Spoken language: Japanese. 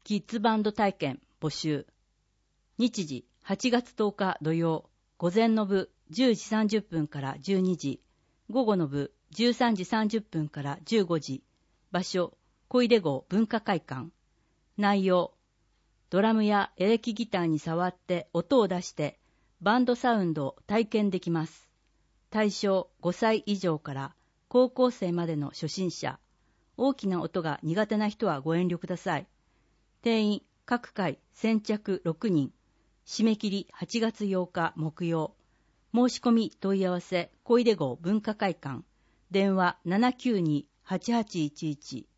キッズバンド体験募集。日時8月10日土曜、午前の部10時30分から12時、午後の部13時30分から15時。場所、小出郷文化会館。内容、ドラムやエレキギターに触って音を出してバンドサウンドを体験できます。対象5歳以上から高校生までの初心者。大きな音が苦手な人はご遠慮ください。定員各回先着6人。締め切り8月8日木曜。申し込み問い合わせ小出郷文化会館。電話 792-8811